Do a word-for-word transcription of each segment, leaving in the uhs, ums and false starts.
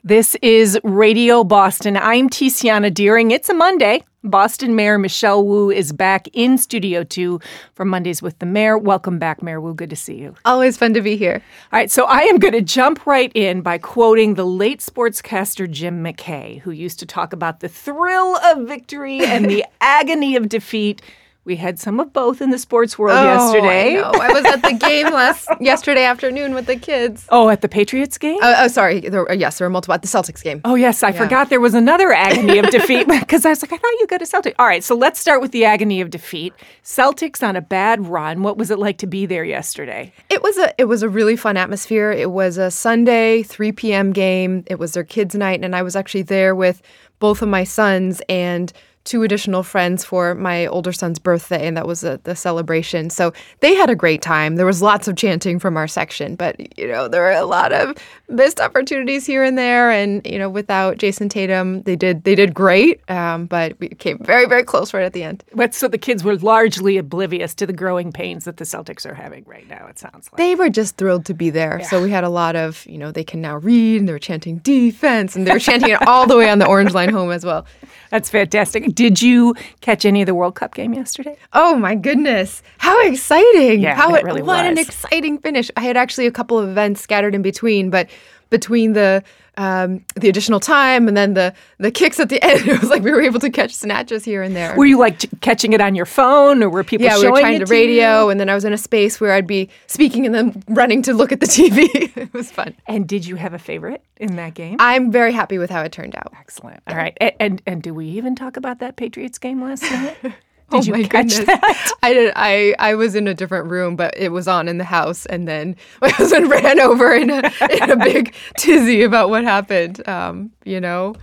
This is Radio Boston. I'm Tiziana Deering. It's a Monday. Boston Mayor Michelle Wu is back in Studio two for Mondays with the Mayor. Welcome back, Mayor Wu. Good to see you. Always fun to be here. All right, so I am going to jump right in by quoting the late sportscaster Jim McKay, who used to talk about the thrill of victory and the agony of defeat. We had some of both in the sports world oh, yesterday. I know. I was at the game last yesterday afternoon with the kids. Oh, at the Patriots game? Uh, oh, sorry. There, uh, yes, there were multiple at the Celtics game. Oh, yes. I yeah. forgot there was another agony of defeat because I was like, I thought you go to Celtics. All right, so let's start with the agony of defeat. Celtics on a bad run. What was it like to be there yesterday? It was a it was a really fun atmosphere. It was a Sunday, three p.m. game. It was their kids' night, and I was actually there with both of my sons and two additional friends for my older son's birthday, and that was a, the celebration. So they had a great time. There was lots of chanting from our section, but, you know, there were a lot of missed opportunities here and there. And, you know, without Jason Tatum, they did they did great, um, but we came very, very close right at the end. But so the kids were largely oblivious to the growing pains that the Celtics are having right now, it sounds like. They were just thrilled to be there. Yeah. So we had a lot of, you know, they can now read, and they were chanting defense, and they were chanting it all the way on the Orange Line home as well. That's fantastic. Did you catch any of the World Cup game yesterday? Oh, my goodness. How exciting. Yeah, How it really What was. an exciting finish. I had actually a couple of events scattered in between, but between the um, the additional time and then the, the kicks at the end, it was like we were able to catch snatches here and there. Were you like t- catching it on your phone, or were people yeah, showing it we were trying to to radio, you? And then I was in a space where I'd be speaking and then running to look at the T V. It was fun. And did you have a favorite in that game? I'm very happy with how it turned out. Excellent. All right. And, and and do we even talk about that Patriots game last night? Did oh you my catch goodness. that? I did. I, I was in a different room, but it was on in the house, and then my husband ran over in a, in a big tizzy about what happened. Um, you know,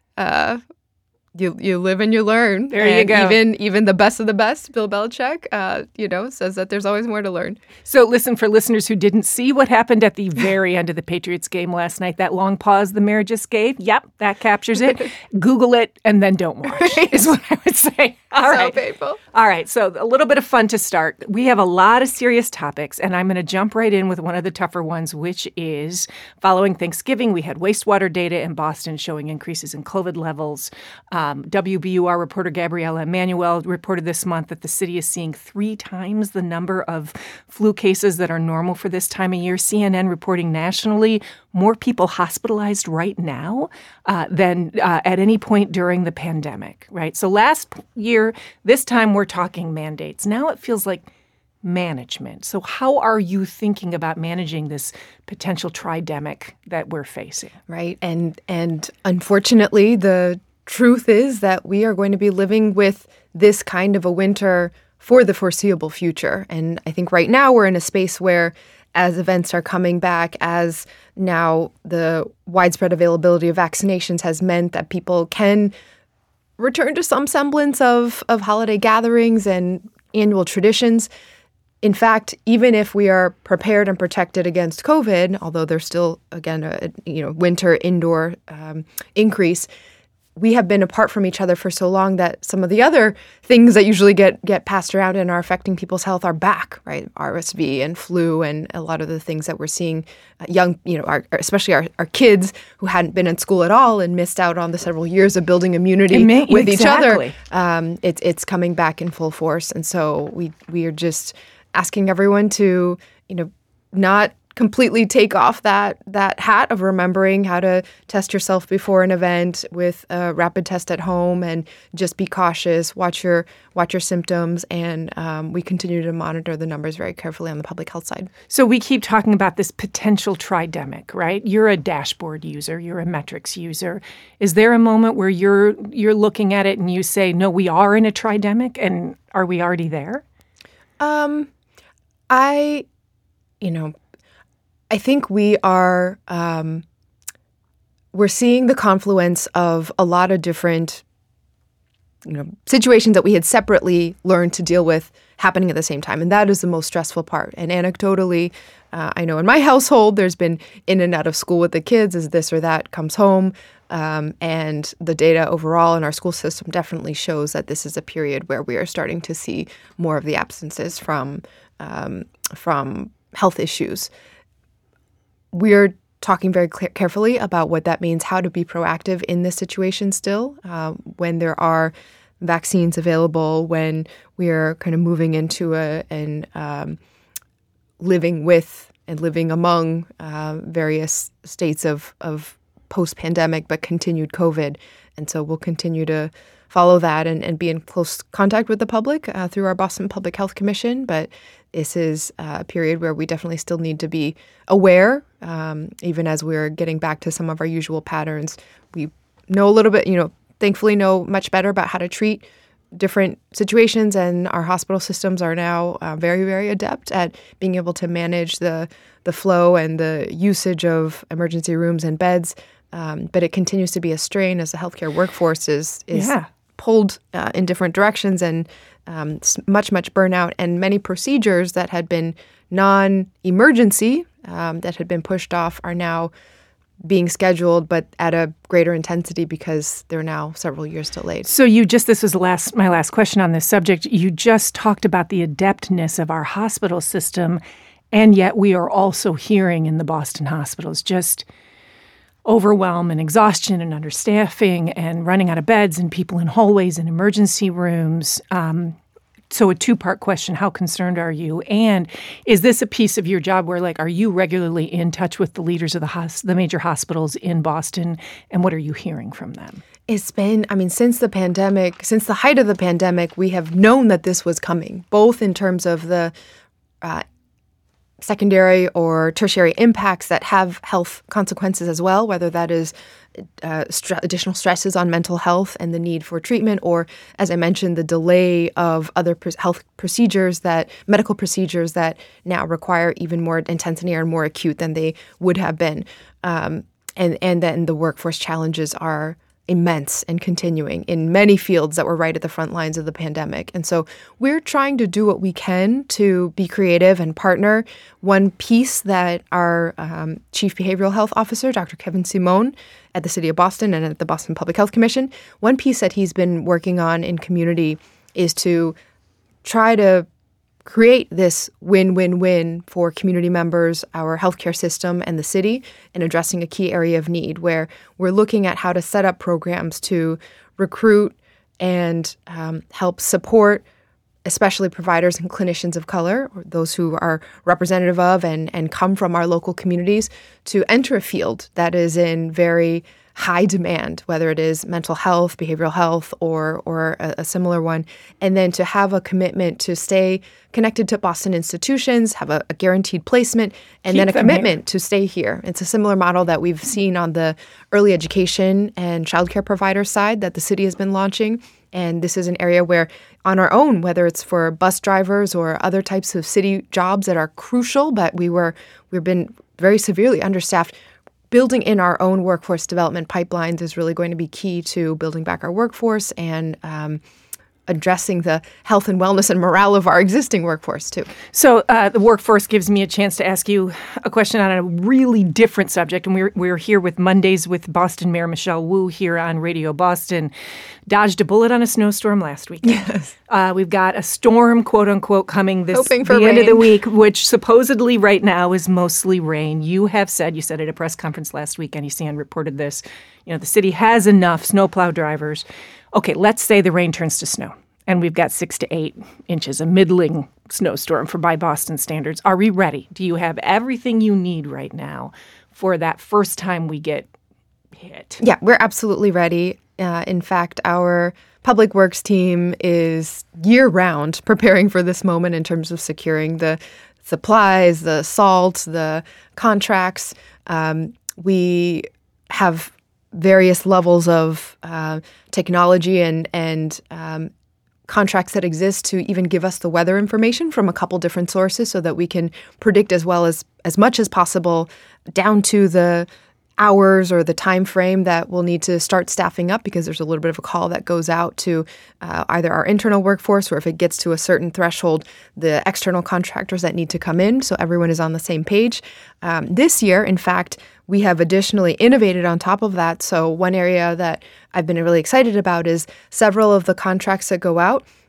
uh, you you live and you learn. There and you go. Even even the best of the best, Bill Belichick, uh, you know, says that there's always more to learn. So listen, for listeners who didn't see what happened at the very end of the Patriots game last night, that long pause the mayor just gave, yep, that captures it. Google it and then don't watch, is what I would say. All so right. painful. All right, so a little bit of fun to start. We have a lot of serious topics, and I'm going to jump right in with one of the tougher ones, which is following Thanksgiving, we had wastewater data in Boston showing increases in COVID levels. Um, W B U R reporter Gabriella Emanuel reported this month that the city is seeing three times the number of flu cases that are normal for this time of year. C N N reporting nationally more people hospitalized right now uh, than uh, at any point during the pandemic, right? So last year, this time we're talking mandates. Now it feels like management. So how are you thinking about managing this potential tridemic that we're facing? Right. And and unfortunately, the truth is that we are going to be living with this kind of a winter for the foreseeable future. And I think right now we're in a space where, as events are coming back, as now the widespread availability of vaccinations has meant that people can return to some semblance of, of holiday gatherings and annual traditions. In fact, even if we are prepared and protected against COVID, although there's still, again, a you know winter indoor um, increase, we have been apart from each other for so long that some of the other things that usually get get passed around and are affecting people's health are back, right? R S V and flu and a lot of the things that we're seeing uh, young, you know, our, especially our, our kids who hadn't been in school at all and missed out on the several years of building immunity may, with exactly. each other. Um, it's it's coming back in full force. And so we we are just asking everyone to, you know, not completely take off that that hat of remembering how to test yourself before an event with a rapid test at home, and just be cautious, watch your watch your symptoms, and um, we continue to monitor the numbers very carefully on the public health side. So we keep talking about this potential tridemic, right? You're a dashboard user, you're a metrics user. Is there a moment where you're you're looking at it and you say, no, we are in a tridemic, and are we already there? Um, I, you know, I think we are, um, we're seeing the confluence of a lot of different, you know, situations that we had separately learned to deal with happening at the same time. And that is the most stressful part. And anecdotally, uh, I know in my household, there's been in and out of school with the kids as this or that comes home. Um, and the data overall in our school system definitely shows that this is a period where we are starting to see more of the absences from um, from health issues. We're talking very clear, carefully about what that means, how to be proactive in this situation still, uh, when there are vaccines available, when we are kind of moving into a an um, living with and living among uh, various states of, of post-pandemic but continued COVID. And so we'll continue to follow that and, and be in close contact with the public uh, through our Boston Public Health Commission. But this is uh, a period where we definitely still need to be aware, um, even as we're getting back to some of our usual patterns. We know a little bit, you know, thankfully know much better about how to treat different situations, and our hospital systems are now uh, very, very adept at being able to manage the the flow and the usage of emergency rooms and beds. Um, but it continues to be a strain as the healthcare workforce is is Yeah. pulled uh, in different directions, and um, s- much, much burnout. And many procedures that had been non-emergency, um, that had been pushed off, are now being scheduled, but at a greater intensity because they're now several years delayed. So you just, this was the last, my last question on this subject. You just talked about the adeptness of our hospital system, and yet we are also hearing in the Boston hospitals just overwhelm and exhaustion and understaffing and running out of beds and people in hallways and emergency rooms. Um, so a two-part question, how concerned are you? And is this a piece of your job where, like, are you regularly in touch with the leaders of the hos- the major hospitals in Boston, and what are you hearing from them? It's been, I mean, since the pandemic, since the height of the pandemic, we have known that this was coming, both in terms of the uh, secondary or tertiary impacts that have health consequences as well, whether that is uh, st- additional stresses on mental health and the need for treatment, or, as I mentioned, the delay of other pr- health procedures, that medical procedures that now require even more intensity and more acute than they would have been. Um, and, and then the workforce challenges are immense and continuing in many fields that were right at the front lines of the pandemic. And so we're trying to do what we can to be creative and partner. One piece that our um, Chief Behavioral Health Officer, Doctor Kevin Simone, at the City of Boston and at the Boston Public Health Commission, one piece that he's been working on in community is to try to create this win-win-win for community members, our healthcare system, and the city, in addressing a key area of need, where we're looking at how to set up programs to recruit and um, help support, especially providers and clinicians of color, or those who are representative of and, and come from our local communities, to enter a field that is in very high demand, whether it is mental health, behavioral health, or or a, a similar one, and then to have a commitment to stay connected to Boston institutions, have a, a guaranteed placement, and Keep then a them commitment here. to stay here. It's a similar model that we've seen on the early education and childcare provider side that the city has been launching. And this is an area where, on our own, whether it's for bus drivers or other types of city jobs that are crucial, but we were we've been very severely understaffed. Building in our own workforce development pipelines is really going to be key to building back our workforce and um, addressing the health and wellness and morale of our existing workforce, too. So uh, the workforce gives me a chance to ask you a question on a really different subject. And we're, we're here with Mondays with Boston Mayor Michelle Wu here on Radio Boston. Dodged a bullet on a snowstorm last week. Yes. Uh, we've got a storm, quote unquote, coming this Hoping for the end of the rain. week, which supposedly right now is mostly rain. You have said, you said at a press conference last week, N E C N reported this, you know, the city has enough snowplow drivers. Okay, let's say the rain turns to snow and we've got six to eight inches, a middling snowstorm for by Boston standards. Are we ready? Do you have everything you need right now for that first time we get hit? Yeah, we're absolutely ready. Uh, in fact, our public works team is year-round preparing for this moment in terms of securing the supplies, the salt, the contracts. Um, we have various levels of uh, technology and and um, contracts that exist to even give us the weather information from a couple different sources, so that we can predict as well as as much as possible down to the hours or the time frame that we'll need to start staffing up, because there's a little bit of a call that goes out to uh, either our internal workforce, or if it gets to a certain threshold, the external contractors that need to come in, so everyone is on the same page. Um, this year, in fact, we have additionally innovated on top of that. So one area that I've been really excited about is several of the contracts that go out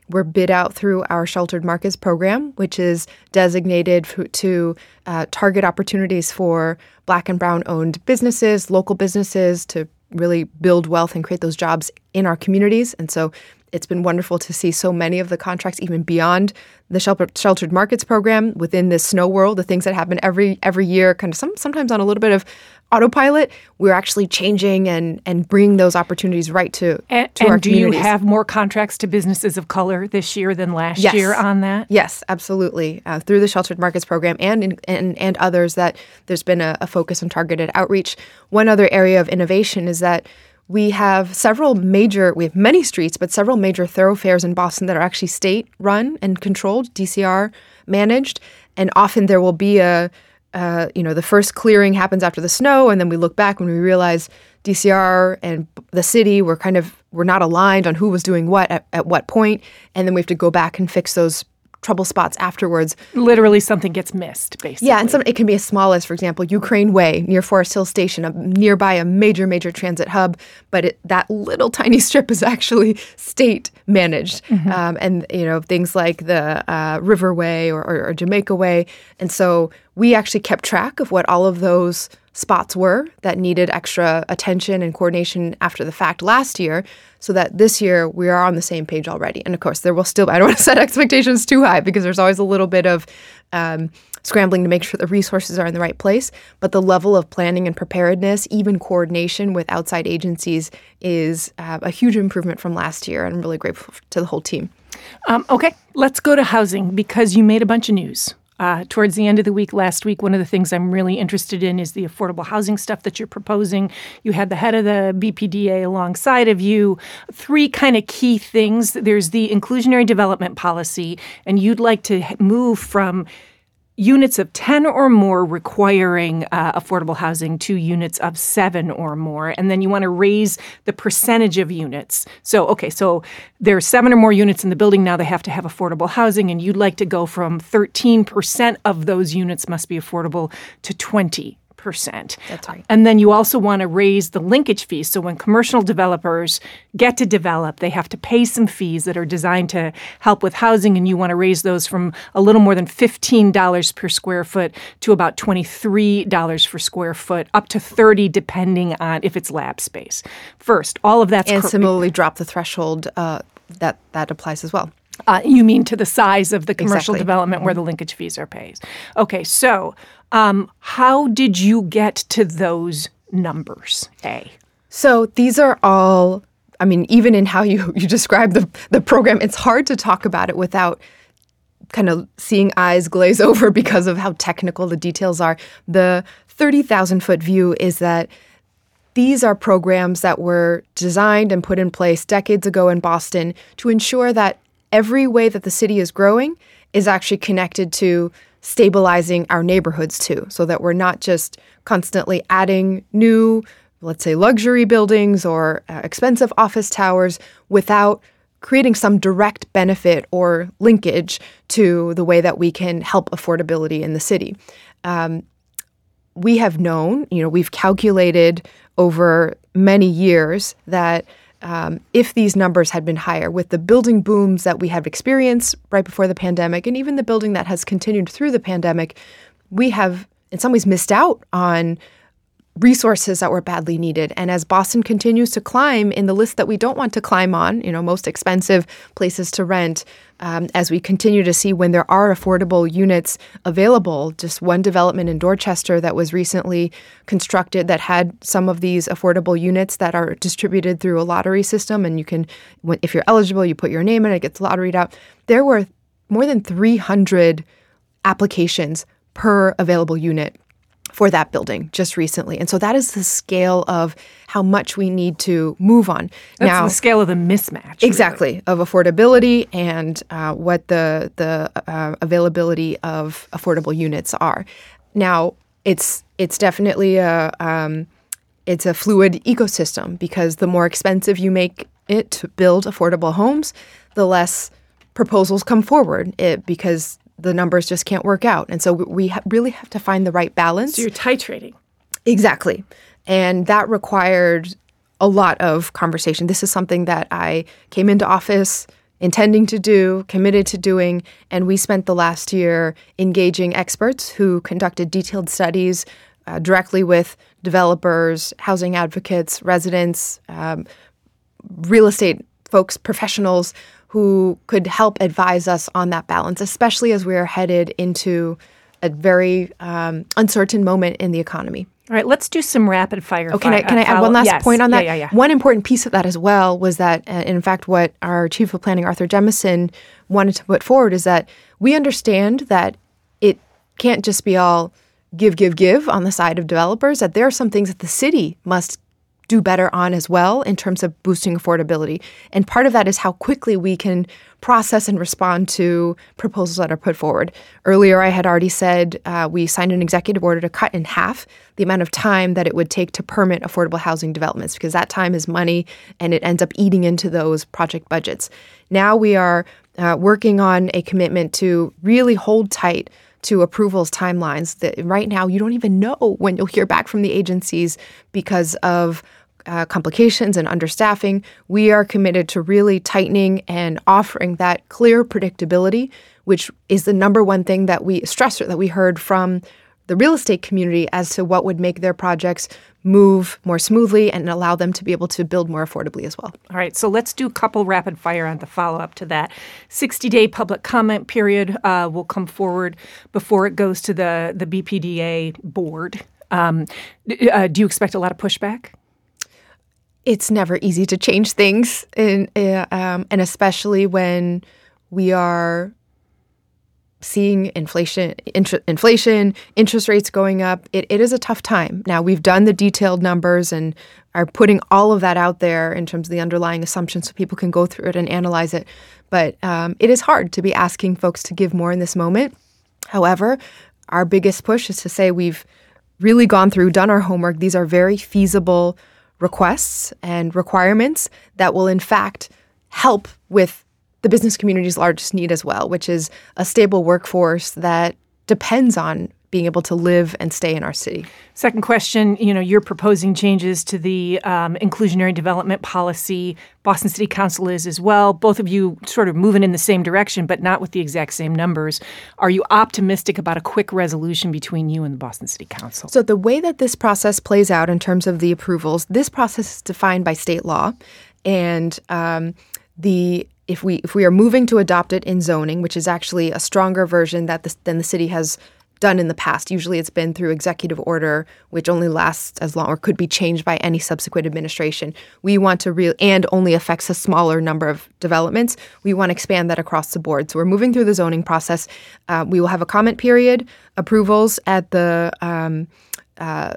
were bid out through our Sheltered Markets program, which is designated f- to uh, target opportunities for Black and Brown-owned businesses, local businesses, to really build wealth and create those jobs in our communities. And so it's been wonderful to see so many of the contracts, even beyond the shelter, Sheltered Markets program, within this snow world, the things that happen every every year, kind of some, sometimes on a little bit of autopilot. We're actually changing and and bringing those opportunities right to, and, to our and do communities. you have more contracts to businesses of color this year than last Yes. year on that? Yes, absolutely. Uh, through the Sheltered Markets program and, in, and and others, that there's been a, a focus on targeted outreach. One other area of innovation is that we have several major, we have many streets, but several major thoroughfares in Boston that are actually state-run and controlled, D C R managed. And often there will be a, uh, you know, the first clearing happens after the snow, and then we look back when we realize D C R and the city were kind of, were not aligned on who was doing what at, at what point, and then we have to go back and fix those trouble spots afterwards. Literally something gets missed, basically. Yeah, and some, it can be as small as, for example, Ukraine Way near Forest Hill Station, a, nearby a major, major transit hub. But it, that little tiny strip is actually state managed. Mm-hmm. Um, and, you know, things like the uh, River Way or, or, or Jamaica Way. And so we actually kept track of what all of those spots were that needed extra attention and coordination after the fact last year, so that this year we are on the same page already. And of course, there will still, I don't want to set expectations too high because there's always a little bit of um, scrambling to make sure the resources are in the right place. But the level of planning and preparedness, even coordination with outside agencies, is uh, a huge improvement from last year. And I'm really grateful to the whole team. Um, okay, let's go to housing because you made a bunch of news. Uh, towards the end of the week, last week, one of the things I'm really interested in is the affordable housing stuff that you're proposing. You had the head of the B P D A alongside of you. Three kind of key things. There's the inclusionary development policy, and you'd like to move from units of ten or more requiring uh, affordable housing to units of seven or more. And then you want to raise the percentage of units. So, okay, so there are seven or more units in the building now. They have to have affordable housing. And you'd like to go from thirteen percent of those units must be affordable to twenty percent. That's right. And then you also want to raise the linkage fees. So when commercial developers get to develop, they have to pay some fees that are designed to help with housing, and you want to raise those from a little more than fifteen dollars per square foot to about twenty-three dollars per square foot, up to thirty dollars depending on if it's lab space. First, all of that's And cor- similarly drop the threshold uh, that, that applies as well. Uh, you mean to the size of the commercial Exactly. development Mm-hmm. where the linkage fees are paid. Okay, so um, how did you get to those numbers, A? So these are all, I mean, even in how you, you describe the, the program, it's hard to talk about it without kind of seeing eyes glaze over because of how technical the details are. The thirty thousand foot view is that these are programs that were designed and put in place decades ago in Boston to ensure that every way that the city is growing is actually connected to stabilizing our neighborhoods too, so that we're not just constantly adding new, let's say, luxury buildings or uh, expensive office towers without creating some direct benefit or linkage to the way that we can help affordability in the city. Um, we have known, you know, we've calculated over many years that Um, if these numbers had been higher with the building booms that we have experienced right before the pandemic, and even the building that has continued through the pandemic, we have in some ways missed out on resources that were badly needed. And as Boston continues to climb in the list that we don't want to climb on, you know, most expensive places to rent, um, as we continue to see when there are affordable units available, just one development in Dorchester that was recently constructed that had some of these affordable units that are distributed through a lottery system. And you can, if you're eligible, you put your name in, it gets lotteried out. There were more than three hundred applications per available unit for that building just recently. And so that is the scale of how much we need to move on. That's now, the scale of the mismatch. Exactly, really. of affordability and uh, what the, the uh, availability of affordable units are. Now, it's it's definitely a, um, it's a fluid ecosystem because the more expensive you make it to build affordable homes, the less proposals come forward it, because the numbers just can't work out. And so we ha- really have to find the right balance. So you're titrating. Exactly. And that required a lot of conversation. This is something that I came into office intending to do, committed to doing, and we spent the last year engaging experts who conducted detailed studies uh, directly with developers, housing advocates, residents, um, real estate folks, professionals who could help advise us on that balance, especially as we are headed into a very um, uncertain moment in the economy. All right, let's do some rapid fire. Oh, can I can I add follow- one last yes. point on that? Yeah, yeah, yeah. One important piece of that as well was that, uh, in fact, what our Chief of Planning, Arthur Jemison, wanted to put forward is that we understand that it can't just be all give, give, give on the side of developers, that there are some things that the city must do better on as well in terms of boosting affordability. And part of that is how quickly we can process and respond to proposals that are put forward. Earlier, I had already said uh, we signed an executive order to cut in half the amount of time that it would take to permit affordable housing developments, because that time is money and it ends up eating into those project budgets. Now we are uh, working on a commitment to really hold tight to approvals timelines that right now you don't even know when you'll hear back from the agencies because of Uh, complications and understaffing. We are committed to really tightening and offering that clear predictability, which is the number one thing that we stress that we heard from the real estate community as to what would make their projects move more smoothly and allow them to be able to build more affordably as well. All right, so let's do a couple rapid fire on the follow-up to that. sixty-day public comment period uh, will come forward before it goes to the, the B P D A board. Um, uh, do you expect a lot of pushback? It's never easy to change things, in, uh, um, and especially when we are seeing inflation, int- inflation, interest rates going up. It, it is a tough time. Now, we've done the detailed numbers and are putting all of that out there in terms of the underlying assumptions so people can go through it and analyze it. But um, it is hard to be asking folks to give more in this moment. However, our biggest push is to say we've really gone through, done our homework. These are very feasible requests and requirements that will, in fact, help with the business community's largest need as well, which is a stable workforce that depends on being able to live and stay in our city. Second question, you know, you're proposing changes to the um, inclusionary development policy. Boston City Council is as well. Both of you sort of moving in the same direction, but not with the exact same numbers. Are you optimistic about a quick resolution between you and the Boston City Council? So the way that this process plays out in terms of the approvals, this process is defined by state law. And um, the if we if we are moving to adopt it in zoning, which is actually a stronger version that the, than the city has done in the past. Usually it's been through executive order, which only lasts as long or could be changed by any subsequent administration. We want to real and only affects a smaller number of developments. We want to expand that across the board. So we're moving through the zoning process. Uh, we will have a comment period, approvals at the um, uh,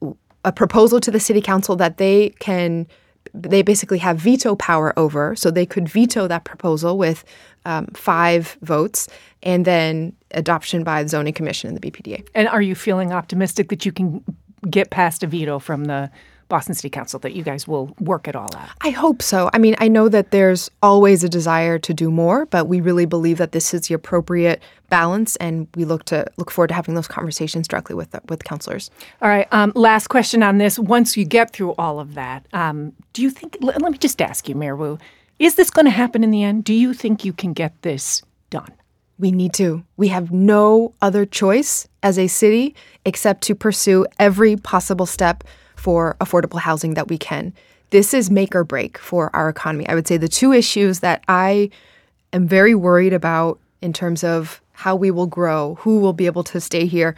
a proposal to the city council that they can. They basically have veto power over, so they could veto that proposal with um, five votes, and then adoption by the Zoning Commission and the B P D A. And are you feeling optimistic that you can get past a veto from the Boston City Council, that you guys will work it all out? I hope so. I mean, I know that there's always a desire to do more, but we really believe that this is the appropriate balance, and we look to look forward to having those conversations directly with the, with councilors. All right. Um, last question on this. Once you get through all of that, um, do you think? Let, let me just ask you, Mayor Wu, is this going to happen in the end? Do you think you can get this done? We need to. We have no other choice as a city except to pursue every possible step for affordable housing that we can. This is make or break for our economy. I would say the two issues that I am very worried about in terms of how we will grow, who will be able to stay here,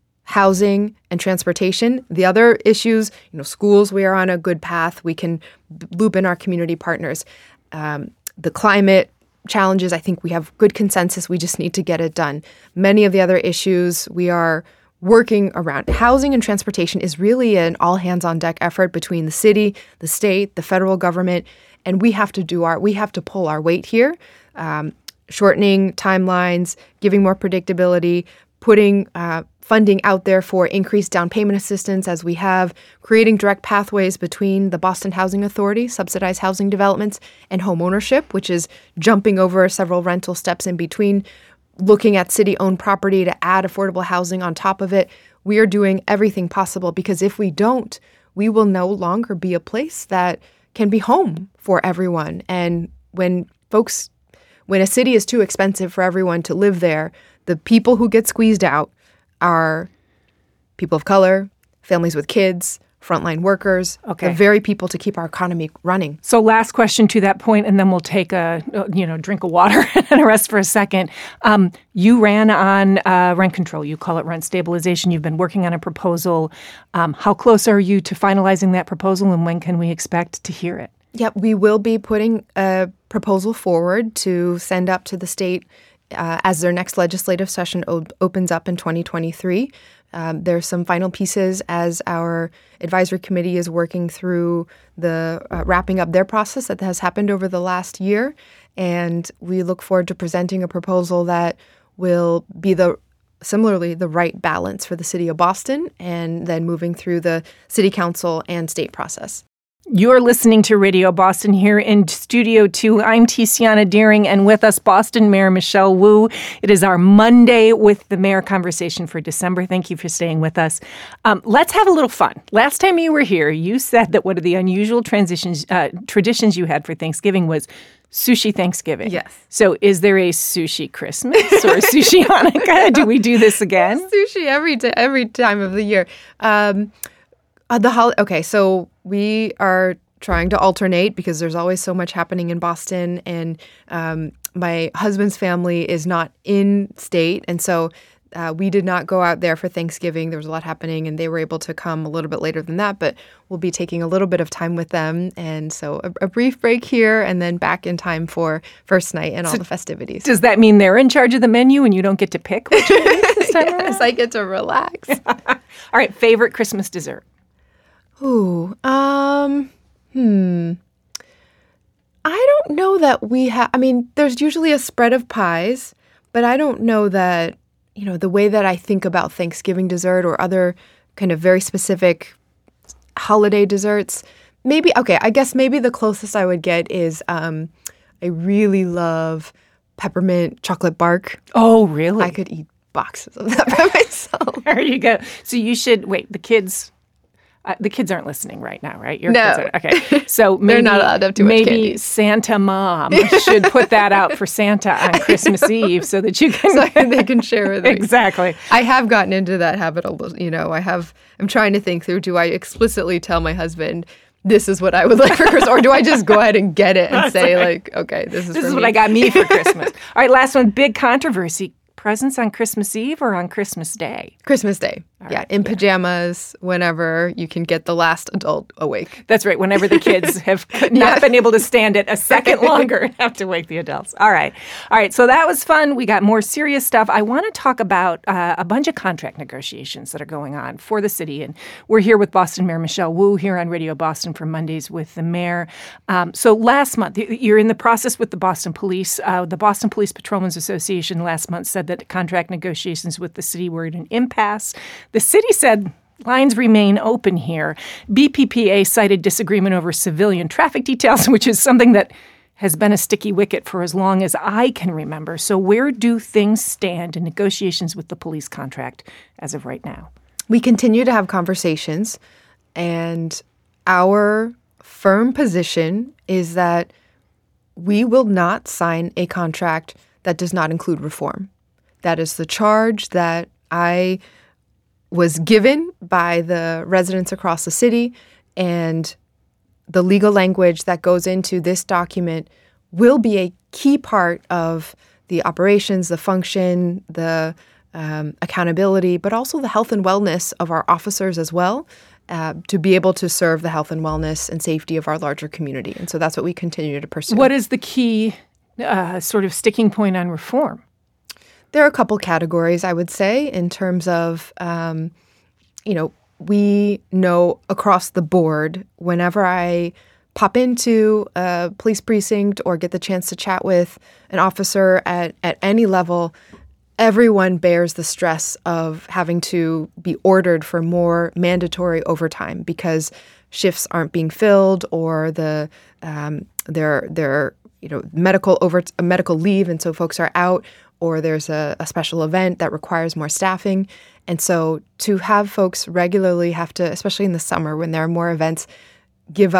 housing and transportation. The other issues, you know, schools, we are on a good path. We can loop in our community partners. Um, the climate challenges, I think we have good consensus. We just need to get it done. Many of the other issues we are working around. Housing and transportation is really an all-hands-on-deck effort between the city, the state, the federal government, and we have to do our, we have to pull our weight here, um, shortening timelines, giving more predictability, putting uh, funding out there for increased down payment assistance as we have, creating direct pathways between the Boston Housing Authority, subsidized housing developments, and home ownership, which is jumping over several rental steps in between, looking at city-owned property to add affordable housing on top of it. We are doing everything possible, because if we don't, we will no longer be a place that can be home for everyone. And when folks when a city is too expensive for everyone to live there, the people who get squeezed out are people of color, families with kids, frontline workers, okay. the very people to keep our economy running. So last question to that point, and then we'll take a, you know, drink of water and rest for a second. Um, you ran on uh, rent control. You call it rent stabilization. You've been working on a proposal. Um, how close are you to finalizing that proposal, and when can we expect to hear it? Yep, we will be putting a proposal forward to send up to the state uh, as their next legislative session o- opens up in twenty twenty-three. Um, there's some final pieces as our advisory committee is working through the uh, wrapping up their process that has happened over the last year. And we look forward to presenting a proposal that will be the similarly the right balance for the city of Boston, and then moving through the city council and state process. You're listening to Radio Boston here in Studio two. I'm Tiziana Deering, and with us, Boston Mayor Michelle Wu. It is our Monday with the Mayor conversation for December. Thank you for staying with us. Um, let's have a little fun. Last time you were here, you said that one of the unusual transitions, uh, traditions you had for Thanksgiving was Sushi Thanksgiving. Yes. So is there a Sushi Christmas or a Sushi Hanukkah? Do we do this again? Sushi every, t- every time of the year. Um, uh, the hol- Okay, so we are trying to alternate because there's always so much happening in Boston, and um, my husband's family is not in state, and so uh, we did not go out there for Thanksgiving. There was a lot happening, and they were able to come a little bit later than that, but we'll be taking a little bit of time with them, and so a, a brief break here, and then back in time for first night and all So the festivities. Does that mean they're in charge of the menu and you don't get to pick what you eat this time around? Yes, I get to relax. All right, favorite Christmas dessert? Ooh, um, hmm. I don't know that we have, I mean, there's usually a spread of pies, but I don't know that, you know, the way that I think about Thanksgiving dessert or other kind of very specific holiday desserts, maybe, okay, I guess maybe the closest I would get is um, I really love peppermint chocolate bark. Oh, really? I could eat boxes of that by myself. There you go. So you should, wait, the kids... Uh, the kids aren't listening right now, right? Your No. kids are, okay. So maybe, They're not allowed to have too much maybe candy. Santa Mom should put that out for Santa on Christmas Eve so that you can... So they can share with me. Exactly. I have gotten into that habit a little, you know, I have, I'm trying to think through, do I explicitly tell my husband, this is what I would like for Christmas, or do I just go ahead and get it and say like, okay, this is This for is me. what I got me for Christmas. All right, last one, big controversy. Presents on Christmas Eve or on Christmas Day? Christmas Day. All yeah, right, in yeah. pajamas, whenever you can get the last adult awake. That's right, whenever the kids have not Yeah. been able to stand it a second longer and have to wake the adults. All right. All right, so that was fun. We got more serious stuff. I want to talk about uh, a bunch of contract negotiations that are going on for the city. And we're here with Boston Mayor Michelle Wu here on Radio Boston for Mondays with the Mayor. Um, so last month, you're in the process with the Boston Police. Uh, the Boston Police Patrolmen's Association last month said that contract negotiations with the city were at an impasse. The city said lines remain open here. B P P A cited disagreement over civilian traffic details, which is something that has been a sticky wicket for as long as I can remember. So where do things stand in negotiations with the police contract as of right now? We continue to have conversations, and our firm position is that we will not sign a contract that does not include reform. That is the charge that I was given by the residents across the city, and the legal language that goes into this document will be a key part of the operations, the function, the um, accountability, but also the health and wellness of our officers as well, uh, to be able to serve the health and wellness and safety of our larger community. And so that's what we continue to pursue. What is the key uh, sort of sticking point on reform? There are a couple categories, I would say, in terms of, um, you know, we know across the board, whenever I pop into a police precinct or get the chance to chat with an officer at, at any level, everyone bears the stress of having to be ordered for more mandatory overtime because shifts aren't being filled, or the um, they're they're you know medical over medical leave, and so folks are out, or there's a, a special event that requires more staffing. And so to have folks regularly have to, especially in the summer when there are more events, give up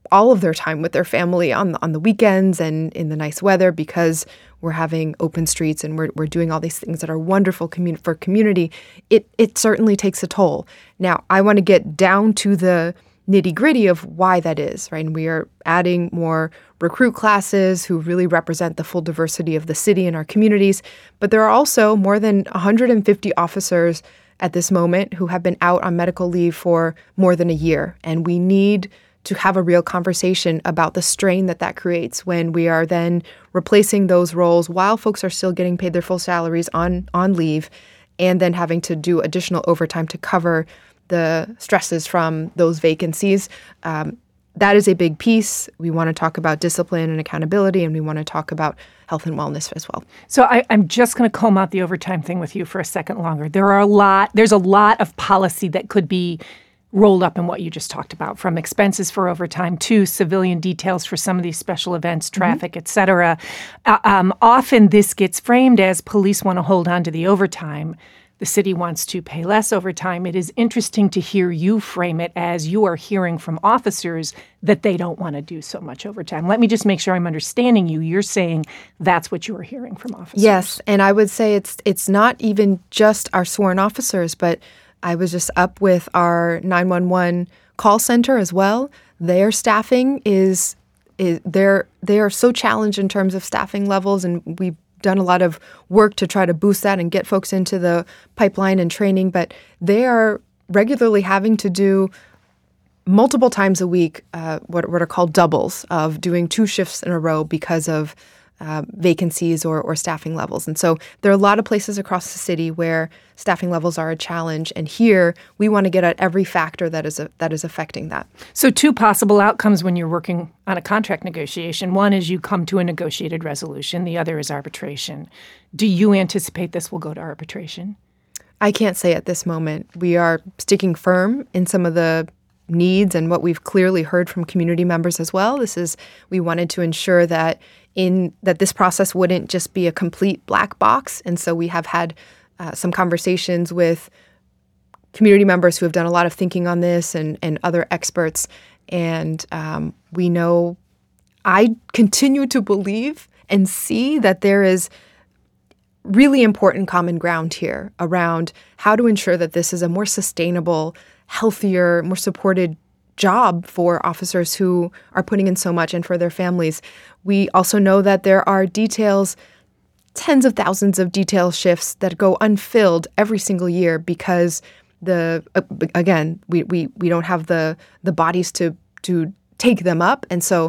all of their time with their family on the, on the weekends and in the nice weather because we're having open streets and we're we're doing all these things that are wonderful commun- for community. It it certainly takes a toll. Now, I want to get down to the nitty-gritty of why that is, right? And we are adding more recruit classes who really represent the full diversity of the city and our communities. But there are also more than one hundred fifty officers at this moment who have been out on medical leave for more than a year. And we need to have a real conversation about the strain that that creates when we are then replacing those roles while folks are still getting paid their full salaries on, on leave and then having to do additional overtime to cover the stresses from those vacancies. Um, that is a big piece. We want to talk about discipline and accountability, and we want to talk about health and wellness as well. So I, I'm just going to comb out the overtime thing with you for a second longer. There are a lot, there's a lot of policy that could be rolled up in what you just talked about, from expenses for overtime to civilian details for some of these special events, traffic, mm-hmm. et cetera. Uh, um, often this gets framed as police want to hold on to the overtime. The city wants to pay less overtime. It is interesting to hear you frame it as you are hearing from officers that they don't want to do so much overtime. Let me just make sure I'm understanding you. You're saying that's what you are hearing from officers. Yes, and I would say it's it's not even just our sworn officers, but I was just up with our nine one one call center as well. Their staffing is, is they're they are so challenged in terms of staffing levels, and we've done a lot of work to try to boost that and get folks into the pipeline and training. But they are regularly having to do multiple times a week uh, what, what are called doubles of doing two shifts in a row because of Uh, vacancies or, or staffing levels. And so there are a lot of places across the city where staffing levels are a challenge. And here we want to get at every factor that is a, that is affecting that. So two possible outcomes when you're working on a contract negotiation. One is you come to a negotiated resolution. The other is arbitration. Do you anticipate this will go to arbitration? I can't say at this moment. We are sticking firm in some of the needs and what we've clearly heard from community members as well. This is, we wanted to ensure that in that this process wouldn't just be a complete black box. And so we have had uh, some conversations with community members who have done a lot of thinking on this and, and other experts. And um, we know, I continue to believe and see that there is really important common ground here around how to ensure that this is a more sustainable, healthier, more supported job for officers who are putting in so much and for their families. We also know that there are details, tens of thousands of detail shifts that go unfilled every single year because the uh, again, we, we we don't have the the bodies to to take them up. And so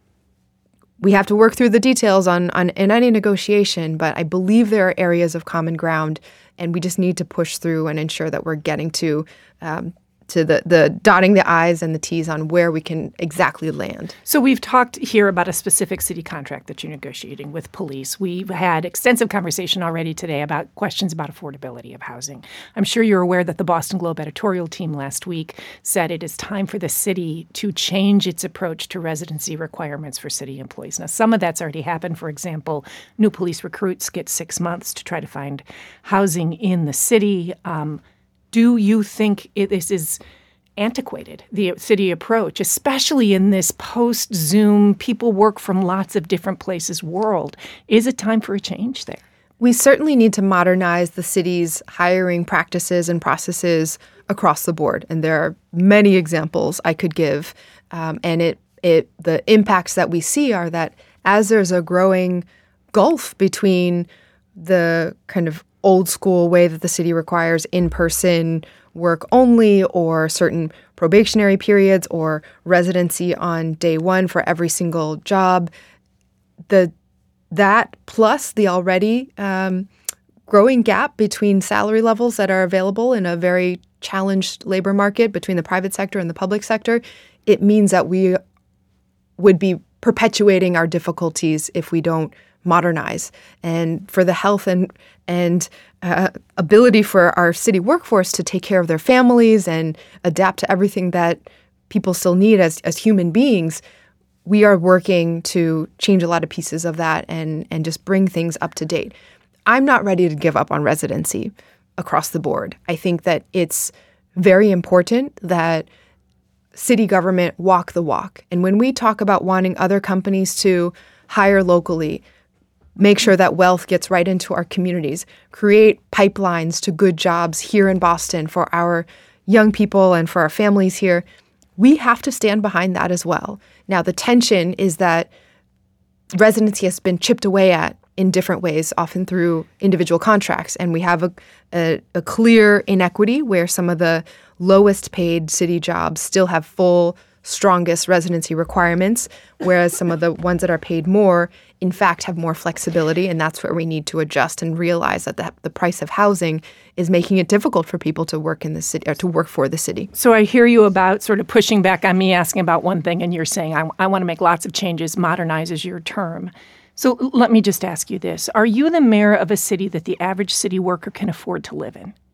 we have to work through the details on, on in any negotiation, but I believe there are areas of common ground, and we just need to push through and ensure that we're getting to um, to the, the dotting the I's and the T's on where we can exactly land. So we've talked here about a specific city contract that you're negotiating with police. We've had extensive conversation already today about questions about affordability of housing. I'm sure you're aware that the Boston Globe editorial team last week said it is time for the city to change its approach to residency requirements for city employees. Now, some of that's already happened. For example, new police recruits get six months to try to find housing in the city. Um, Do you think it, this is antiquated, the city approach, especially in this post-Zoom, people work from lots of different places world? Is it time for a change there? We certainly need to modernize the city's hiring practices and processes across the board. And there are many examples I could give. Um, and it, it the impacts that we see are that as there's a growing gulf between the kind of old school way that the city requires in-person work only, or certain probationary periods, or residency on day one for every single job. The that plus the already um, growing gap between salary levels that are available in a very challenged labor market between the private sector and the public sector, it means that we would be perpetuating our difficulties if we don't modernize. And for the health and and uh, ability for our city workforce to take care of their families and adapt to everything that people still need as as human beings, we are working to change a lot of pieces of that and and just bring things up to date. I'm not ready to give up on residency across the board. I think that it's very important that city government walk the walk. And when we talk about wanting other companies to hire locally, make sure that wealth gets right into our communities, create pipelines to good jobs here in Boston for our young people and for our families here, we have to stand behind that as well. Now, the tension is that residency has been chipped away at in different ways, often through individual contracts. And we have a, a, a clear inequity where some of the lowest paid city jobs still have full, strongest residency requirements, whereas some of the ones that are paid more, in fact, have more flexibility. And that's where we need to adjust and realize that the, the price of housing is making it difficult for people to work in the city or to work for the city. So I hear you about sort of pushing back on me asking about one thing, and you're saying I, I want to make lots of changes. Modernize is your term. So let me just ask you this. Are you the mayor of a city that the average city worker can afford to live in?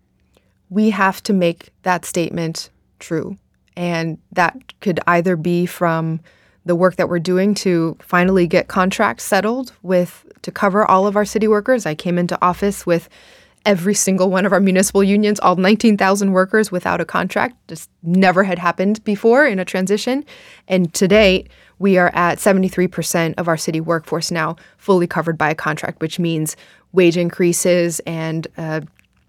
We have to make that statement true. And that could either be from the work that we're doing to finally get contracts settled with to cover all of our city workers. I came into office with every single one of our municipal unions, all nineteen thousand workers without a contract. Just never had happened before in a transition. And to date, we are at seventy-three percent of our city workforce now fully covered by a contract, which means wage increases and uh,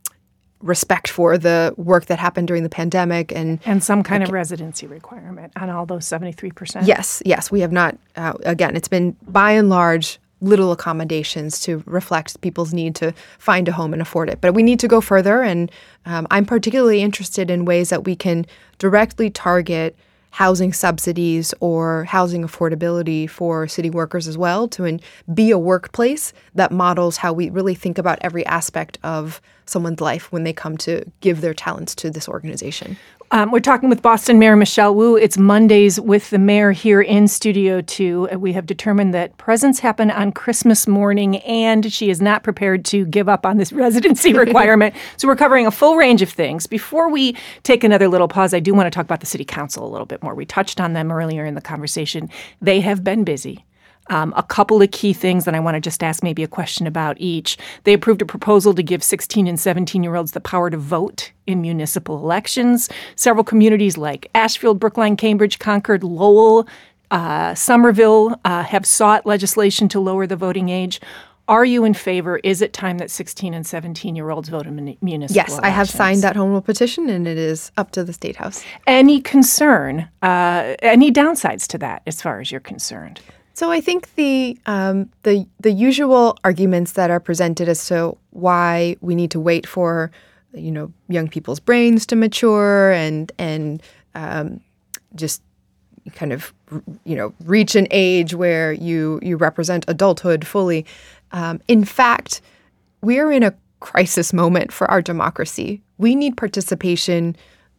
respect for the work that happened during the pandemic. And and some kind of residency requirement on all those seventy-three percent. Yes, yes. We have not, uh, again, it's been by and large little accommodations to reflect people's need to find a home and afford it. But we need to go further, and um, I'm particularly interested in ways that we can directly target housing subsidies or housing affordability for city workers as well, to in, be a workplace that models how we really think about every aspect of someone's life when they come to give their talents to this organization. Um, we're talking with Boston Mayor Michelle Wu. It's Mondays with the mayor here in Studio two. We have determined that presents happen on Christmas morning, and she is not prepared to give up on this residency requirement. So we're covering a full range of things. Before we take another little pause, I do want to talk about the city council a little bit more. We touched on them earlier in the conversation. They have been busy. Um, a couple of key things that I want to just ask maybe a question about each. They approved a proposal to give sixteen and seventeen-year-olds the power to vote in municipal elections. Several communities like Ashfield, Brookline, Cambridge, Concord, Lowell, uh, Somerville uh, have sought legislation to lower the voting age. Are you in favor? Is it time that sixteen and seventeen-year-olds vote in municipal Yes, elections? I have signed that home rule petition, and it is up to the State House. Any concern, uh, any downsides to that as far as you're concerned? So I think the um, the the usual arguments that are presented as to why we need to wait for, you know, young people's brains to mature and and um, just kind of, you know, reach an age where you you represent adulthood fully. Um, in fact, we are in a crisis moment for our democracy. We need participation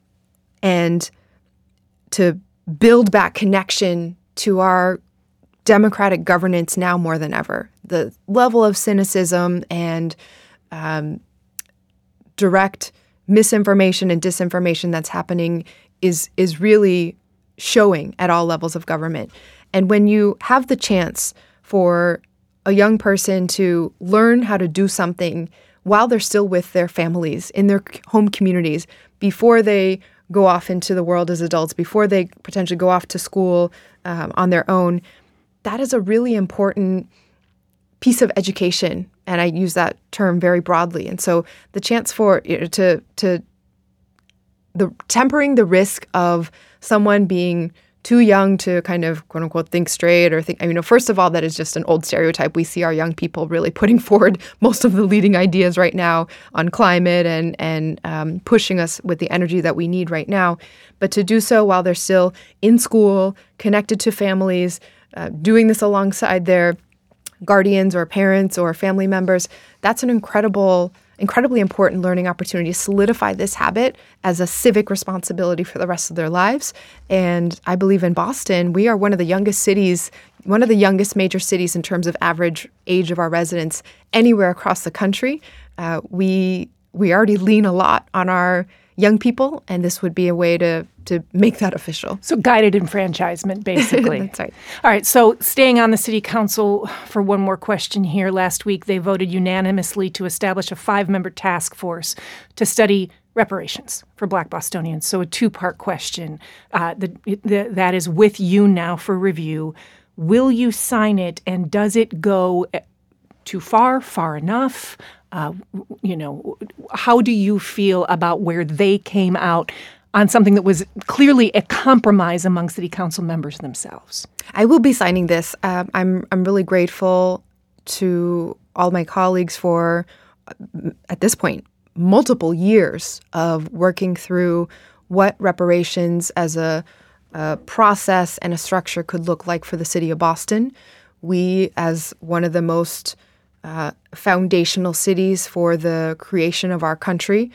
and to build back connection to our democratic governance now more than ever. The level of cynicism and um, direct misinformation and disinformation that's happening is is really showing at all levels of government. And when you have the chance for a young person to learn how to do something while they're still with their families in their home communities, before they go off into the world as adults, before they potentially go off to school um, on their own, that is a really important piece of education, and I use that term very broadly. And so the chance for you know, to to the tempering the risk of someone being too young to kind of quote unquote think straight or think, I mean, you know, first of all, that is just an old stereotype. We see our young people really putting forward most of the leading ideas right now on climate and and um, pushing us with the energy that we need right now. But to do so while they're still in school, connected to families, Uh, doing this alongside their guardians or parents or family members, that's an incredible, incredibly important learning opportunity to solidify this habit as a civic responsibility for the rest of their lives. And I believe in Boston, we are one of the youngest cities, one of the youngest major cities in terms of average age of our residents anywhere across the country. Uh, we we already lean a lot on our young people, and this would be a way to to make that official. So guided enfranchisement, basically. That's right. All right, so staying on the city council for one more question here. Last week, they voted unanimously to establish a five-member task force to study reparations for Black Bostonians. So a two-part question. Uh, the, the, that is with you now for review. Will you sign it, and does it go too far, far enough? Uh, you know, how do you feel about where they came out on something that was clearly a compromise among city council members themselves? I will be signing this. Um, I'm I'm really grateful to all my colleagues for, at this point, multiple years of working through what reparations as a, a process and a structure could look like for the city of Boston. We, as one of the most uh, foundational cities for the creation of our country,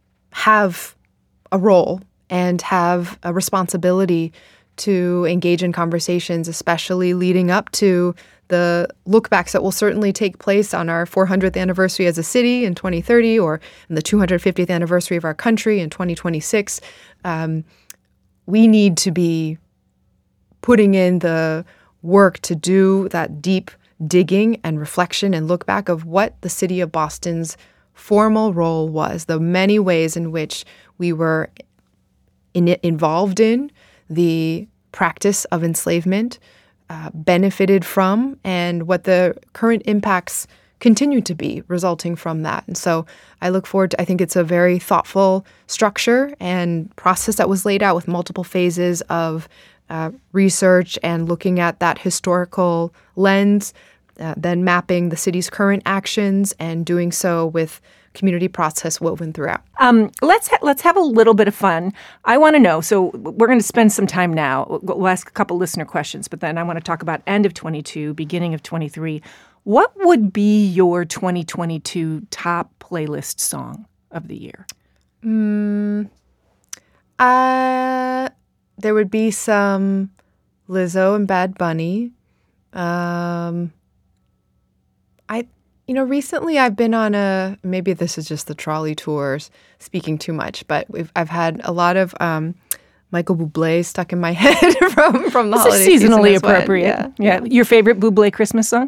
have a role and have a responsibility to engage in conversations, especially leading up to the lookbacks that will certainly take place on our four hundredth anniversary as a city in twenty thirty, or in the two hundred fiftieth anniversary of our country in twenty twenty-six. Um, we need to be putting in the work to do that deep digging and reflection and look back of what the city of Boston's formal role was, the many ways in which we were in, involved in the practice of enslavement, uh, benefited from, and what the current impacts continue to be resulting from that. And so I look forward to, I think it's a very thoughtful structure and process that was laid out with multiple phases of uh, research and looking at that historical lens, uh, then mapping the city's current actions and doing so with community process woven throughout. Um, let's ha- let's have a little bit of fun. I want to know, so we're going to spend some time now. We'll ask a couple listener questions, but then I want to talk about end of twenty-two, beginning of twenty-three. What would be your twenty twenty-two top playlist song of the year? Mm, uh, there would be some Lizzo and Bad Bunny. Um, I... You know, recently I've been on a, maybe this is just the trolley tours speaking too much, but we've I've had a lot of um, Michael Bublé stuck in my head from, from the this holiday is seasonally season appropriate. Yeah. yeah. Your favorite Bublé Christmas song?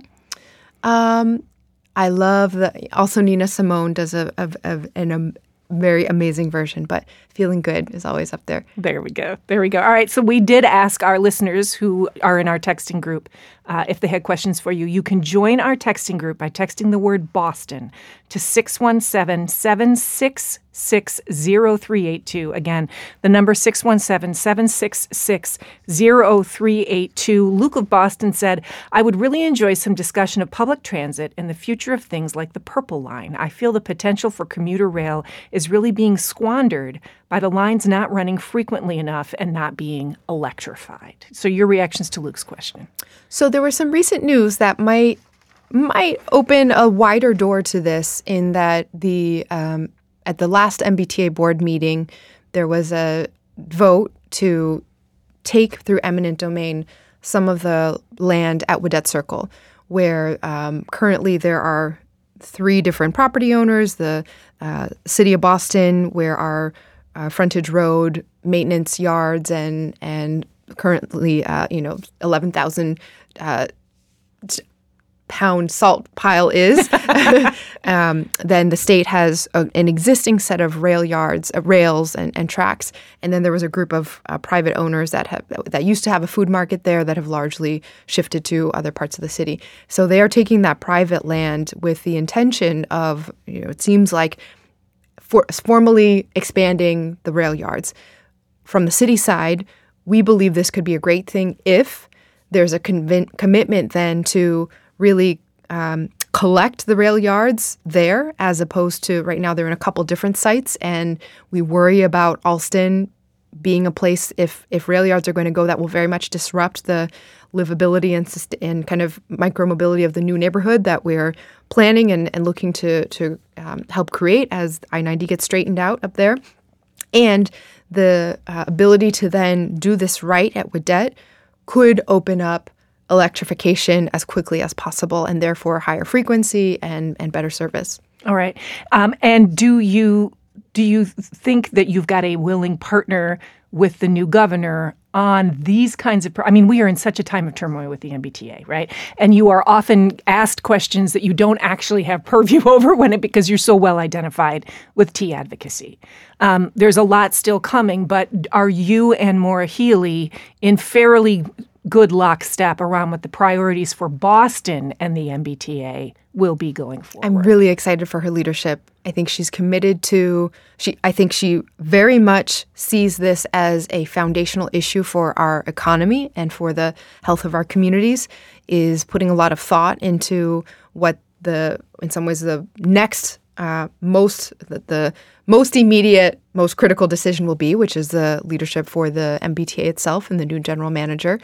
Um, I love the, also Nina Simone does a, a, a an um, very amazing version, but Feeling Good is always up there. There we go. There we go. All right. So we did ask our listeners who are in our texting group uh, if they had questions for you. You can join our texting group by texting the word Boston to six one seven, seven six six, zero three eight two. Again, the number six one seven, seven six six, zero three eight two. Luke of Boston said, I would really enjoy some discussion of public transit and the future of things like the Purple Line. I feel the potential for commuter rail is really being squandered by the lines not running frequently enough and not being electrified. So your reactions to Luke's question. So there was some recent news that might might open a wider door to this, in that the um, at the last M B T A board meeting, there was a vote to take through eminent domain some of the land at Wedette Circle, where um, currently there are three different property owners, the uh, City of Boston, where our uh, frontage road, maintenance yards, and and currently, uh, you know, eleven thousand uh, t- pound salt pile is. um, then the state has a, an existing set of rail yards, uh, rails and, and tracks. And then there was a group of uh, private owners that have that used to have a food market there that have largely shifted to other parts of the city. So they are taking that private land with the intention of, you know, it seems like for, formally expanding the rail yards. From the city side, we believe this could be a great thing if there's a conv- commitment then to really um, collect the rail yards there, as opposed to right now they're in a couple different sites, and we worry about Alston being a place, if if rail yards are going to go, that will very much disrupt the livability and, sust- and kind of micromobility of the new neighborhood that we're planning and, and looking to, to um, help create as I ninety gets straightened out up there. And the uh, ability to then do this right at Wedette could open up electrification as quickly as possible, and therefore higher frequency and, and better service. All right. Um, and do you do you think that you've got a willing partner with the new governor on these kinds of, I mean, we are in such a time of turmoil with the M B T A, right? And you are often asked questions that you don't actually have purview over when it, because you're so well identified with tea advocacy. Um, there's a lot still coming, but are you and Maura Healey in fairly good lockstep around what the priorities for Boston and the M B T A will be going forward? I'm really excited for her leadership. I think she's committed to, she. I think she very much sees this as a foundational issue for our economy and for the health of our communities, is putting a lot of thought into what the, in some ways, the next uh, most, the, the most immediate, most critical decision will be, which is the leadership for the M B T A itself and the new general manager.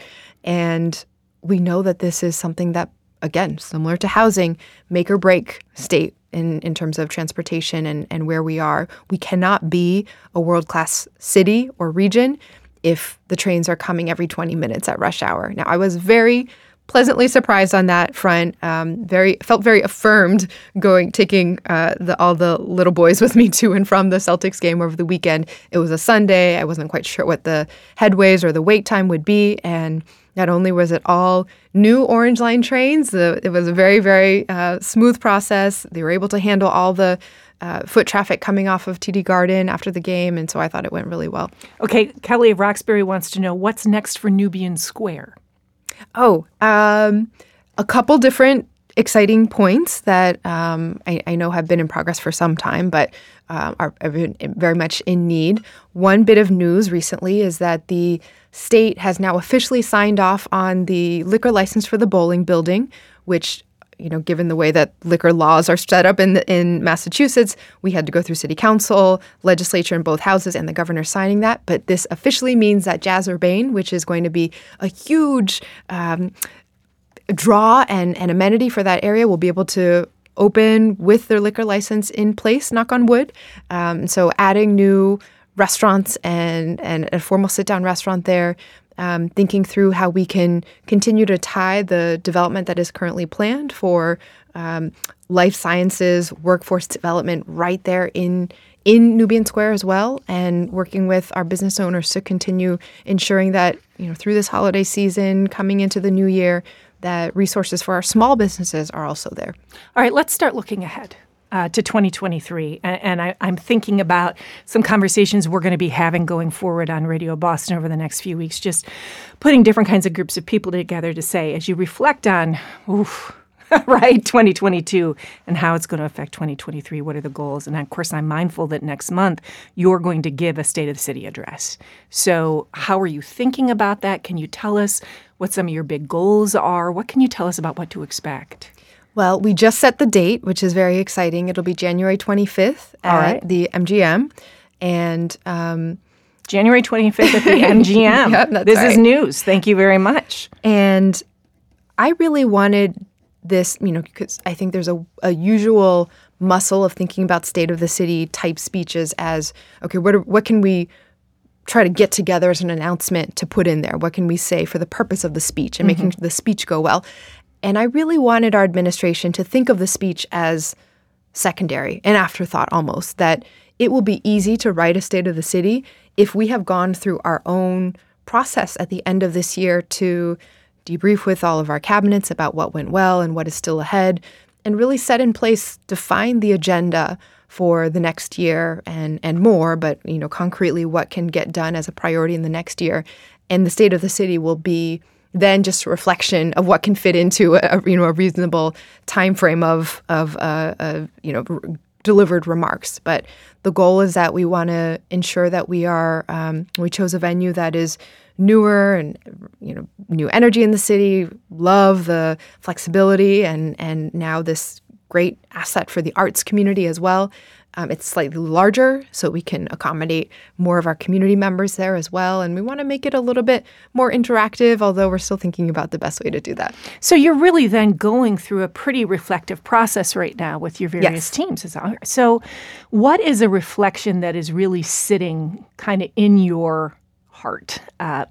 And we know that this is something that, again, similar to housing, make or break state in, in terms of transportation and, and where we are. We cannot be a world-class city or region if the trains are coming every twenty minutes at rush hour. Now, I was very pleasantly surprised on that front. Um, very felt very affirmed going taking uh, the, all the little boys with me to and from the Celtics game over the weekend. It was a Sunday. I wasn't quite sure what the headways or the wait time would be, and not only was it all new Orange Line trains, the, it was a very, very uh, smooth process. They were able to handle all the uh, foot traffic coming off of T D Garden after the game, and so I thought it went really well. Okay, Kelly of Roxbury wants to know, what's next for Nubian Square? Oh, um, a couple different exciting points that um, I, I know have been in progress for some time, but uh, are very much in need. One bit of news recently is that the state has now officially signed off on the liquor license for the bowling building, which, you know, given the way that liquor laws are set up in in Massachusetts, we had to go through city council, legislature in both houses, and the governor signing that. But this officially means that Jazz Urbane, which is going to be a huge um, draw and, and amenity for that area, will be able to open with their liquor license in place, knock on wood. Um, so adding new restaurants and, and a formal sit-down restaurant there, um, thinking through how we can continue to tie the development that is currently planned for um, life sciences, workforce development right there in in Nubian Square as well, and working with our business owners to continue ensuring that, you know, through this holiday season, coming into the new year, that resources for our small businesses are also there. All right, let's start looking ahead uh, to twenty twenty-three. And, and I, I'm thinking about some conversations we're going to be having going forward on Radio Boston over the next few weeks, just putting different kinds of groups of people together to say, as you reflect on, oof, right, twenty twenty-two and how it's going to affect twenty twenty-three, what are the goals? And of course, I'm mindful that next month you're going to give a State of the City address. So how are you thinking about that? Can you tell us what some of your big goals are? What can you tell us about what to expect? Well, we just set the date, which is very exciting. It'll be January twenty-fifth at right. the M G M. And um, January twenty-fifth at the M G M. Yep, that's this right. is news. Thank you very much. And I really wanted this, you know, because I think there's a, a usual muscle of thinking about State of the City type speeches as, okay, what are, what can we try to get together as an announcement to put in there? What can we say for the purpose of the speech and mm-hmm. making the speech go well? And I really wanted our administration to think of the speech as secondary, an afterthought almost, that it will be easy to write a State of the City if we have gone through our own process at the end of this year to debrief with all of our cabinets about what went well and what is still ahead, and really set in place, define the agenda for the next year and and more, but, you know, concretely what can get done as a priority in the next year. And the State of the City will be then just a reflection of what can fit into a, you know, a reasonable time frame of of uh, uh, you know r- delivered remarks. But the goal is that we want to ensure that we are um, we chose a venue that is newer and, you know, new energy in the city, love the flexibility, and and now this great asset for the arts community as well. Um, it's slightly larger, so we can accommodate more of our community members there as well. And we want to make it a little bit more interactive, although we're still thinking about the best way to do that. So you're really then going through a pretty reflective process right now with your various yes. teams. So what is a reflection that is really sitting kind of in your heart? Uh,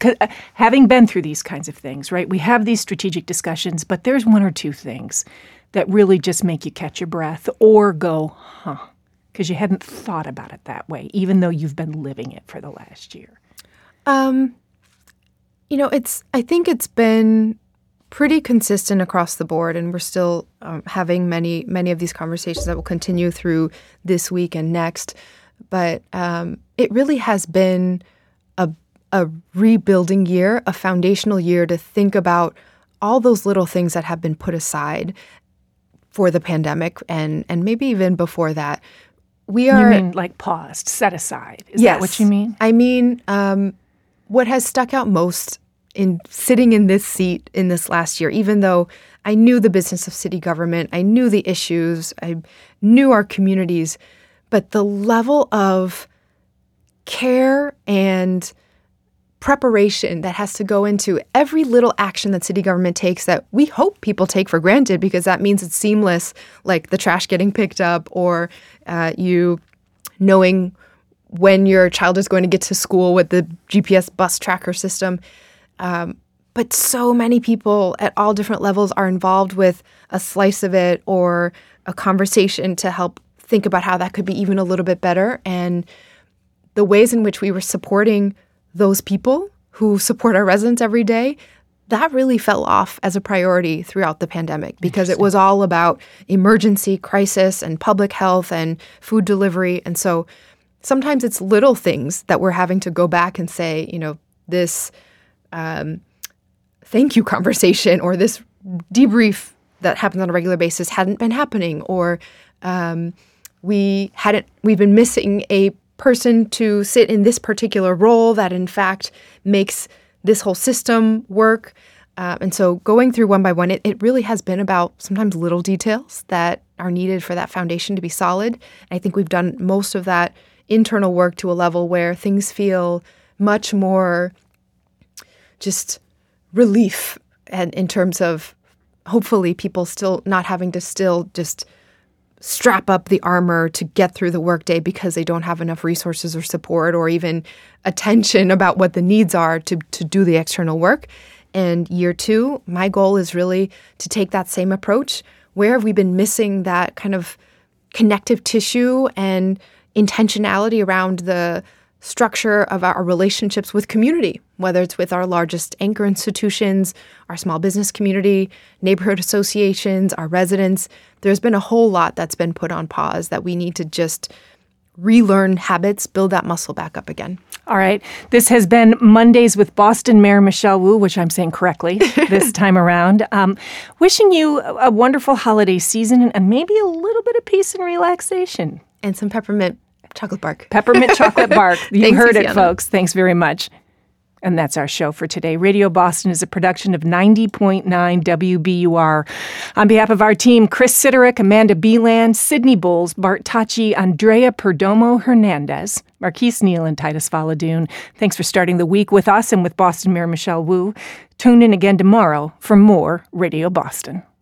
having been through these kinds of things, right? We have these strategic discussions, but there's one or two things that really just make you catch your breath or go, huh, Because you hadn't thought about it that way, even though you've been living it for the last year? Um, you know, it's. I think it's been pretty consistent across the board, and we're still um, having many, many of these conversations that will continue through this week and next. But um, it really has been a, a rebuilding year, a foundational year to think about all those little things that have been put aside for the pandemic and, and maybe even before that. We are, you mean like paused, set aside? Is yes, that what you mean? I mean, um, what has stuck out most in sitting in this seat in this last year, even though I knew the business of city government, I knew the issues, I knew our communities, but the level of care and preparation that has to go into every little action that city government takes that we hope people take for granted because that means it's seamless, like the trash getting picked up or uh, you knowing when your child is going to get to school with the G P S bus tracker system. Um, but so many people at all different levels are involved with a slice of it or a conversation to help think about how that could be even a little bit better. And the ways in which we were supporting those people who support our residents every day, that really fell off as a priority throughout the pandemic because it was all about emergency, crisis, and public health and food delivery. And so sometimes it's little things that we're having to go back and say, you know, this um, thank you conversation or this debrief that happens on a regular basis hadn't been happening, or um, we hadn't, we've been missing a person to sit in this particular role that in fact makes this whole system work. Uh, and so going through one by one, it, it really has been about sometimes little details that are needed for that foundation to be solid. And I think we've done most of that internal work to a level where things feel much more just relief and in terms of hopefully people still not having to still just strap up the armor to get through the workday because they don't have enough resources or support or even attention about what the needs are to, to do the external work. And year two, my goal is really to take that same approach. Where have we been missing that kind of connective tissue and intentionality around the structure of our relationships with community, whether it's with our largest anchor institutions, our small business community, neighborhood associations, our residents. There's been a whole lot that's been put on pause that we need to just relearn habits, build that muscle back up again. All right. This has been Mondays with Boston Mayor Michelle Wu, which I'm saying correctly this time around. Um, wishing you a wonderful holiday season and maybe a little bit of peace and relaxation. And some peppermint chocolate bark. Peppermint chocolate bark. You Thanks, heard Luciana. it, folks. Thanks very much. And that's our show for today. Radio Boston is a production of ninety point nine W B U R. On behalf of our team, Chris Siderick, Amanda Beeland, Sydney Bowles, Bart Tachi, Andrea Perdomo Hernandez, Marquise Neal, and Titus Valadoon. Thanks for starting the week with us and with Boston Mayor Michelle Wu. Tune in again tomorrow for more Radio Boston.